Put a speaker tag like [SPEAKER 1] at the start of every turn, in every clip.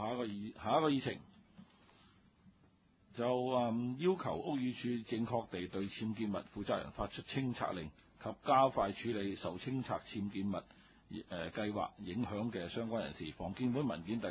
[SPEAKER 1] 下一個議程就要求屋宇署正確地對僭建物負責人發出清拆令及加快處理受清拆僭建物計劃影響嘅相關人士。房建會文件第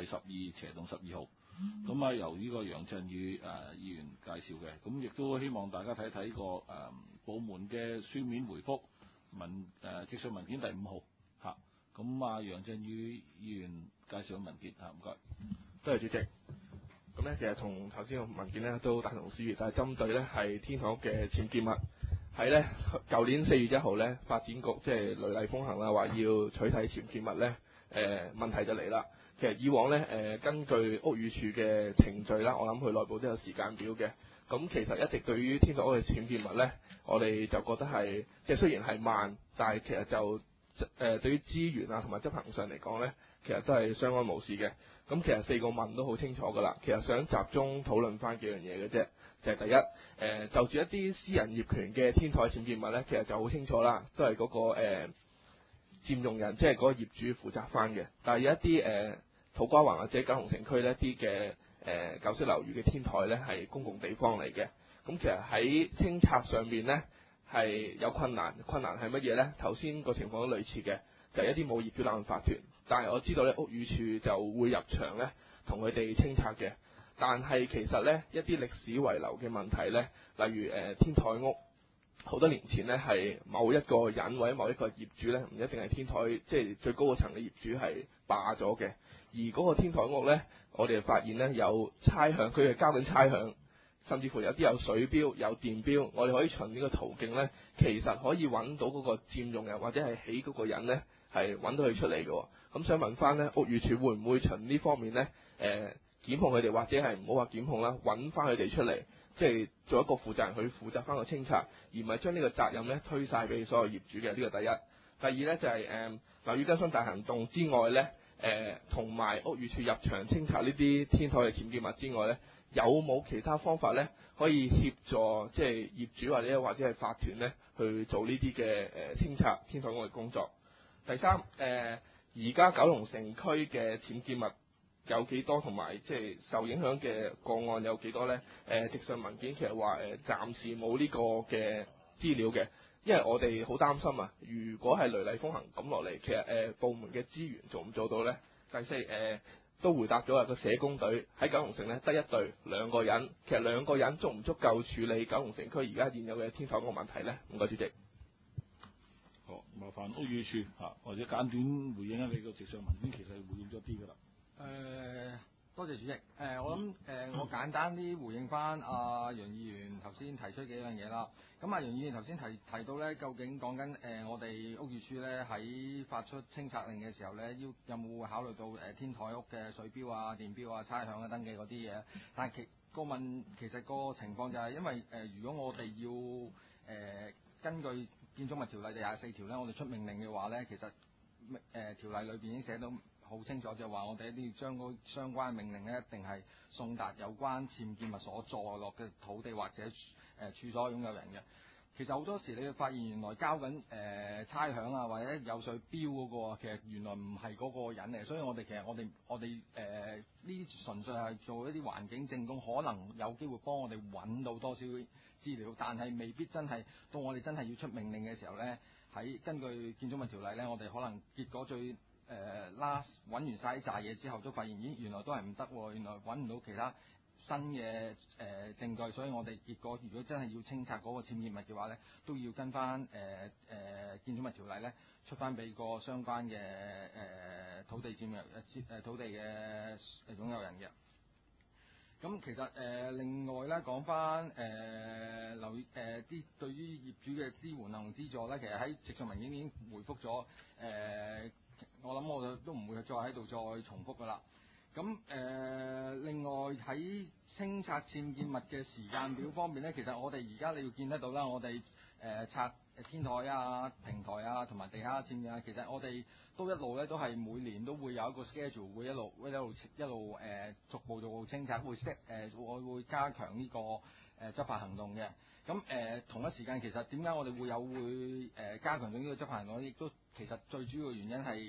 [SPEAKER 1] 12/12號，咁由呢個楊振宇議員介紹嘅，咁亦都希望大家睇睇個部門嘅書面回覆直述文件第5號嚇。咁楊振宇議員介紹嘅文件嚇，唔該。
[SPEAKER 2] 多謝主席。咁咧，其實同頭先個文件咧都大同小異，但係針對咧係天台屋嘅僭建物，喺咧舊年4月1號咧，發展局即係雷厲風行啦，話要取締僭建物咧，問題就嚟啦。其實以往咧根據屋宇署嘅程序啦，我諗佢內部都有時間表嘅。咁其實一直對於天台屋嘅僭建物咧，我哋就覺得係即係雖然係慢，但係其實就對於資源啊同埋執行上嚟講咧，其實都係相安無事嘅。咁其實4個問都好清楚㗎啦。其實想集中討論翻幾樣嘢嘅啫，就係第一，就住一啲私人業權嘅天台僭建物咧，其實就好清楚啦，都係嗰個佔用人，即係嗰個業主負責翻嘅。但係有一啲土瓜灣或者九龍城區呢啲嘅舊式樓宇嘅天台咧係公共地方嚟嘅。咁其實喺清拆上面咧係有困難，困難係乜嘢咧？頭先個情況都類似嘅，就係一啲冇業主立案法團。但係我知道咧，屋宇署就會入場咧，同佢哋清拆嘅。但係其實咧，一啲歷史遺留嘅問題咧，例如天台屋，好多年前咧係某一個人或者某一個業主咧，唔一定係天台，即係最高個層嘅業主係霸咗嘅。而嗰個天台屋咧，我哋發現咧有差餉，佢係交緊差餉，甚至乎有啲有水標、有電標。我哋可以循呢個途徑咧，其實可以揾到嗰個佔用人或者係起嗰個人咧，係揾到佢出嚟嘅。咁想問翻咧，屋宇署會唔會循呢方面咧，檢控佢哋，或者係唔好話檢控啦，揾翻佢哋出嚟，即係做一個負責人去負責翻個清拆，而唔係將呢個責任咧推晒俾所有業主嘅。呢個第一。第二咧就係樓宇更新大行動之外咧，同埋屋宇署入場清拆呢啲天台嘅僭建物之外咧，有冇其他方法咧可以協助即係業主或者係法團咧去做呢啲嘅清拆天台屋嘅工作？第三，而家九龍城區嘅僭建物有幾多，同埋即係受影響嘅個案有幾多呢？直上文件其實話暫時冇呢個嘅資料嘅，因為我哋好擔心啊。如果係雷厲風行咁落嚟，其實部門嘅資源做唔做到呢？第四，都回答咗個社工隊喺九龍城呢得一隊2個人，其實2個人足唔足夠處理九龍城區而家現有嘅天台屋問題呢？唔該，主席。
[SPEAKER 1] 好，麻煩屋宇署或者簡短回應下你個直上文件，其實回應咗啲㗎啦。
[SPEAKER 3] 多謝主席。我諗我簡單啲回應翻楊議員頭先提出幾樣嘢啦。咁楊議員頭先提到咧，究竟講緊我哋屋宇署咧喺發出清拆令嘅時候咧，有冇考慮到天台屋嘅水標啊、電標啊、差餉啊、登記嗰啲嘢？但係其實個情況就係因為如果我哋要根據建築物條例第24條咧，我哋出命令嘅話咧，其實條例裏邊已經寫到好清楚，就係話我哋一定要將嗰相關命令咧，一定係送達有關僭建物所坐落嘅土地或者處所擁有人嘅。其實好多時你會發現原來交緊差餉啊或者有水標嗰個，其實原來唔係嗰個人嚟，所以我哋呢啲純粹係做一啲環境證供，可能有機會幫我哋揾到多少資料，但係未必真係到我哋真係要出命令嘅時候咧，喺根據建築物條例咧，我哋可能結果最揾完晒啲紮嘢之後，都發現咦原來都係唔得喎，原來揾唔到其他新嘅證據，所以我哋結果如果真係要清拆嗰個僭建物嘅話咧，都要跟翻建築物條例咧出翻俾個相關嘅土地佔有土地嘅擁有人嘅。咁其實另外咧講翻啲對於業主嘅支援同資助咧，其實喺直述文件已經回覆咗。我諗我都唔會再喺度再重複噶啦。咁另外喺清拆僭建物嘅時間表方面咧，其實我哋而家你要見得到啦，我哋拆天台啊、平台啊同埋地下僭建啊，其實我哋都一路咧都係每年都會有一個 schedule， 會一路逐步清拆，我會加強呢個執法行動嘅。咁同一時間，其實點解我哋會加強咗呢個執法行動？亦都其實最主要嘅原因係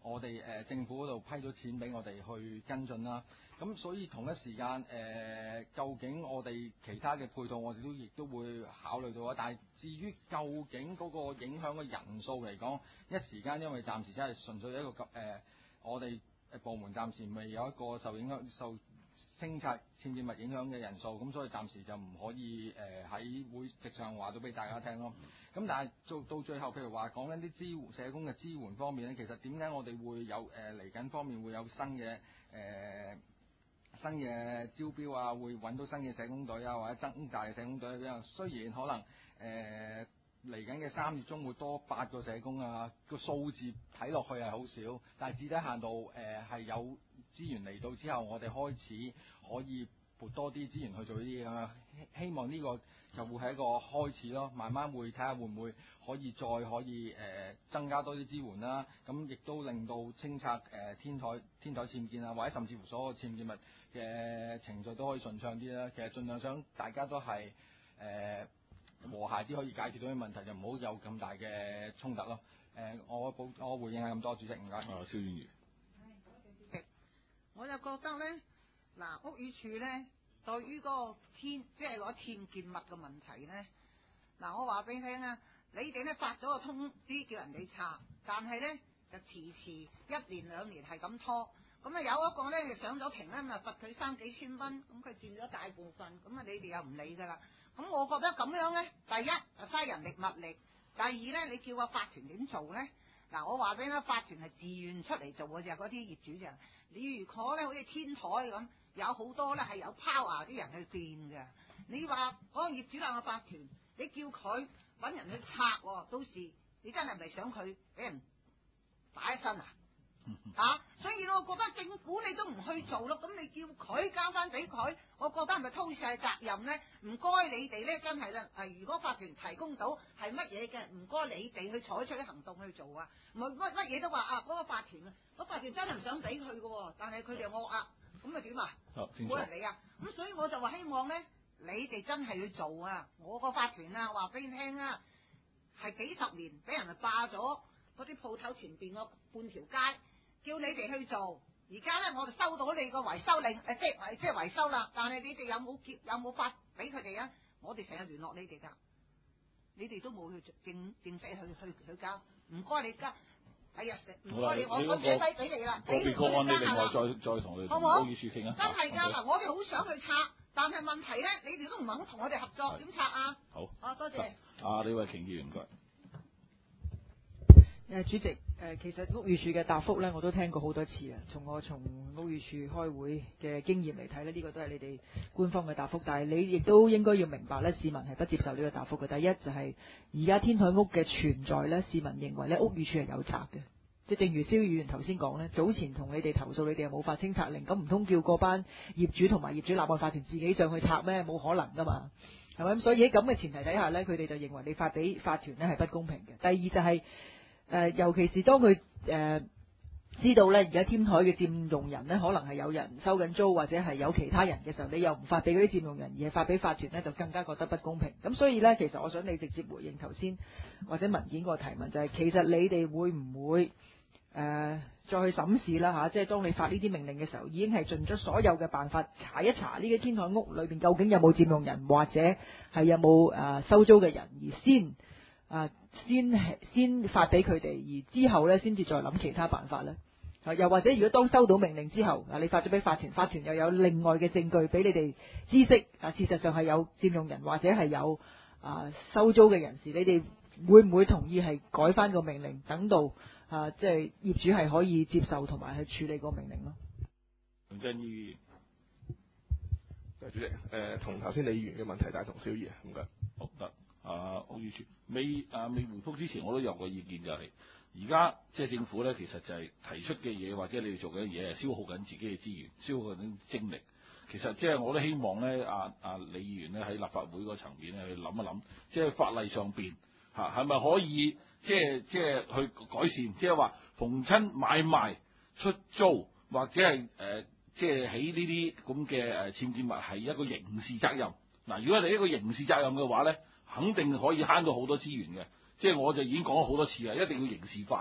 [SPEAKER 3] 我哋政府嗰度批咗錢俾我哋去跟進啦。咁所以同一時間究竟我哋其他嘅配套，我哋亦都會考慮到啊。但係至於究竟嗰個影響嘅人數嚟講，一時間因為暫時真係純粹一個我哋部門暫時未有一個受清拆僭建物影響嘅人數，咁所以暫時就唔可以喺會席上話到俾大家聽咯。咁但係做到最後，譬如話講緊啲支援社工嘅支援方面咧，其實點解我哋會有嚟緊方面會有新嘅招標啊，會揾到新嘅社工隊啊，或者增大嘅社工隊咁樣。雖然可能嚟緊嘅3月中會多8個社工啊，個數字睇落去係好少，但係至低限度係有資源嚟到之後，我哋開始可以撥多啲資源去做呢啲咁樣。希望呢個就會係一個開始咯，慢慢會睇下會唔會可以增加多啲支援啦。咁亦都令到清拆天台僭建啊，或者甚至乎所有僭建物嘅程序都可以順暢啲啦。其實盡量想大家都係和諧啲，可以解決到啲問題，就唔好有咁大嘅衝突咯。我回應係咁多，主席唔該。
[SPEAKER 1] 蕭婉儀。
[SPEAKER 4] 我就覺得咧，嗱，屋宇署咧對於嗰個即係嗰僭建物嘅問題咧，嗱，我話俾你聽啊，你哋咧發咗個通知叫人哋拆，但係咧就遲1年2年係咁拖，咁啊有一個咧就上咗庭咧，咪罰佢3幾千蚊，咁佢佔咗大部分，咁啊你哋又唔理㗎啦。咁我覺得咁樣咧，第一就嘥人力物力，第二咧你叫個法團點做咧？嗱，我話俾你聽，法團係自願出嚟做嘅啫，嗰啲業主就，你如果咧好似天台咁，有好多咧係有 power 啲人去掂嘅。你話嗰個業主立案法團，你叫佢揾人去拆喎，到時你真係咪想佢俾人打一身啊？所以我覺得政府你都唔去做咯，咁你叫佢交翻俾佢，我覺得係咪推卸責任咧？唔該你哋咧，真係啦，如果法團提供到係乜嘢嘅，唔該你哋去採取行動去做啊！唔係乜嘢都話嗰個法團啊，嗰法團真係唔想俾佢嘅，但係佢哋惡啊，咁咪點啊？冇人理啊！咁所以我就話希望咧，你哋真係去做啊！我個法團啊，話俾你聽啊，係幾十年俾人霸咗嗰啲鋪頭前邊個半條街。叫你哋去做，而家咧我就收到你個維修令，即係維修啦。但係你哋有冇發俾佢哋啊？我哋成日聯絡你哋㗎，你哋都冇去正式去交。唔該你交，哎呀，唔該你，我寫低俾你啦。
[SPEAKER 1] 個別個案你另外再同佢屋宇署傾啊。
[SPEAKER 4] 真係㗎嗱，我哋好想去拆，但係問題咧，你哋都唔肯同我哋合作，點拆啊？
[SPEAKER 1] 好，
[SPEAKER 4] 多謝。
[SPEAKER 1] 李慧瓊議員，唔該。
[SPEAKER 5] 主席，其實屋宇署嘅答覆咧，我都聽過好多次啊。從屋宇署開會嘅經驗嚟睇咧，呢個都係你哋官方嘅答覆。但係你亦都應該要明白咧，市民係不接受呢個答覆嘅。第一就係而家天台屋嘅存在咧，市民認為咧屋宇署係有責嘅。即係正如蕭議員頭先講咧，早前同你哋投訴，你哋又冇發清拆令，咁唔通叫嗰班業主同埋業主立案法團自己上去拆咩？冇可能噶嘛，係咪？咁所以喺咁嘅前提底下咧，佢哋就認為你發俾法團咧係不公平嘅。第二就係尤其是當佢知道咧，而家天台嘅佔用人咧，可能係有人收緊租或者係有其他人嘅時候，你又唔發俾嗰啲佔用人，而係發俾法團咧，就更加覺得不公平。咁所以咧，其實我想你直接回應頭先或者文件個提問，就係其實你哋會唔會再去審視啦嚇？即係當你發呢啲命令嘅時候，已經係盡咗所有嘅辦法查一查呢個天台屋裏邊究竟有冇佔用人，或者係有冇收租嘅人，而先發俾佢哋，而之後咧先至再諗其他辦法咧。又或者如果當收到命令之後，你發咗俾法團，法團又有另外嘅證據俾你哋知悉，事實上係有佔用人或者係有收租嘅人士，你哋會唔會同意係改翻個命令，等到即係業主係可以接受同埋去處理個命令咯？
[SPEAKER 1] 梁振英，
[SPEAKER 2] 主席，同頭先李議員嘅問題，但係同蕭議唔該。
[SPEAKER 1] 好得。屋宇署未回覆之前，我都有個意見就係，而家即係政府咧，其實就係提出嘅嘢或者你哋做緊嘅嘢係消耗緊自己嘅資源，消耗緊精力。其實即係我都希望咧，李議員咧喺立法會個層面咧去諗一諗，即係法例上邊係咪可以即係去改善，即係話逢親買賣出租或者係即係喺呢啲咁嘅僭建物係一個刑事責任。嗱，如果你一個刑事責任嘅話咧，肯定可以慳到好多資源嘅，即係我就已經講咗好多次啦，一定要刑事化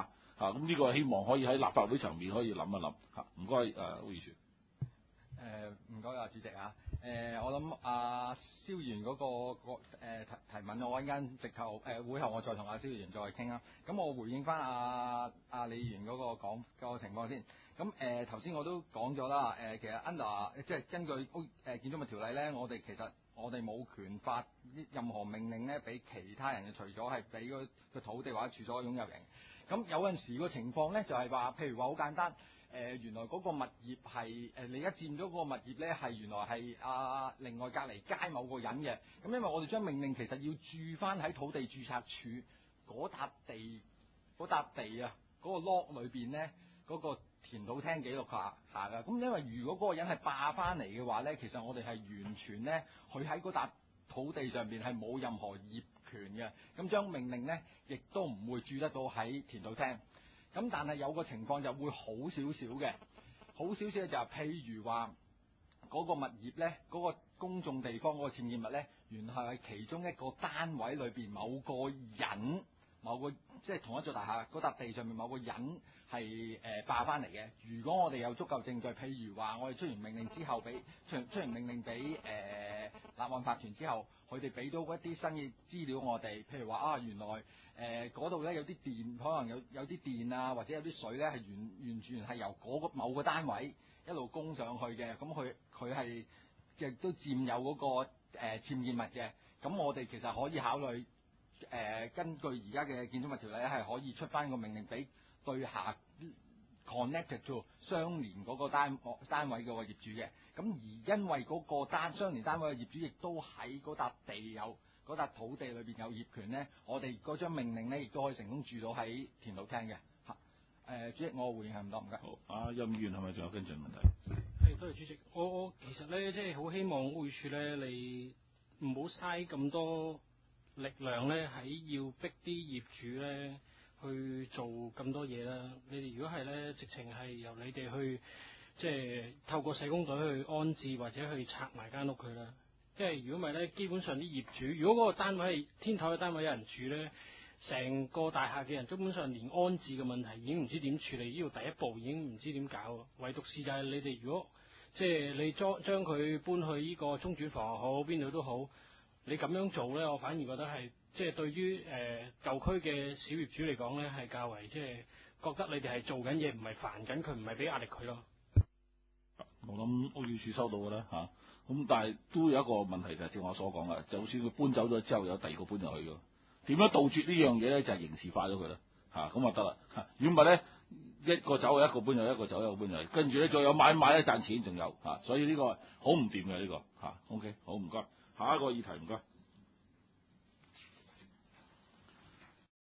[SPEAKER 1] 咁呢個希望可以喺立法會層面可以諗一諗嚇。唔該屋宇署。
[SPEAKER 3] 唔該啊，主席啊。我諗阿蕭議員嗰個提問，我一陣間直頭會後我再同阿蕭議員再傾啦。咁我回應翻阿李議員嗰個情況先。咁頭先我都講咗啦。其實 under 即係根據建築物條例咧，我哋冇權發任何命令咧俾其他人嘅，除咗係俾個土地或者處所擁有人。咁有陣時個情況咧就係話，譬如話好簡單。原來嗰個物業係你而家佔咗嗰個物業咧，係原來係另外隔離街某個人嘅。咁因為我哋將命令其實要註翻喺土地註冊處嗰笪地啊，嗰個 log 裏邊咧，嗰個田土廳記錄下㗎。咁因為如果嗰個人係霸翻嚟嘅話咧，其實我哋係完全咧，佢喺嗰笪土地上邊係冇任何業權嘅。咁將命令咧，亦都唔會註得到喺田土廳。咁但係有個情況就會好少少嘅，好少少嘅就係譬如話嗰個物業咧，嗰個公眾地方嗰個僭建物咧，原來係其中一個單位裏邊某個人，即係同一座大廈嗰笪地上面某個人係霸翻嚟嘅。如果我哋有足夠證據，譬如話我哋出完命令之後出完命令俾立案法團之後，佢哋俾到一啲新嘅資料我哋，譬如話原來嗰度咧有啲電，可能有啲電啊，或者有啲水咧係完全係由嗰個某個單位一路供上去嘅，咁佢係亦都佔有嗰個僭建物嘅。咁我哋其實可以考慮根據而家嘅建築物條例咧，係可以出翻個命令俾對下 connected to 相連嗰個單位嗰個業主嘅。咁而因為嗰個相連單位嘅業主亦都喺嗰笪地有嗰笪土地裏邊有業權咧，我哋嗰張命令咧亦都可以成功註到喺田土廳嘅嚇。主席，我回應係唔多，唔該。
[SPEAKER 1] 好，任議員係咪仲有跟進問題？
[SPEAKER 6] 係，多謝主席。我其實咧，即係好希望屋宇署咧，你唔好嘥咁多力量咧，喺要逼啲業主咧去做咁多嘢啦。你哋如果係咧，直情係由你哋去，即係透過社工隊去安置或者去拆埋間屋佢啦。因為如果唔係咧，基本上啲業主，如果嗰個單位係天台嘅單位有人住咧，成個大廈嘅人根本上連安置嘅問題已經唔知點處理，呢度第一步已經唔知點搞。唯獨是就係你哋如果即係你將佢搬去呢個中轉房又好，邊度都好，你咁樣做咧，我反而覺得係即係對於舊區嘅小業主嚟講咧，係較為即係覺得你哋係做緊嘢，唔係煩緊佢，唔係俾壓力佢咯。
[SPEAKER 1] 我諗屋宇署收到嘅啦嚇。咁但係都有一個問題就係正我所講嘅，就算佢搬走咗之後有第二個搬入去嘅，點樣杜絕呢樣嘢咧？就係刑事化咗佢啦嚇，咁啊得啦嚇。如果唔係咧，一個走一個搬入，一個走一個搬入，跟住咧再有買咧賺錢仲有嚇，所以呢個好唔掂嘅呢個嚇。OK， 好唔該，下一個議題唔該。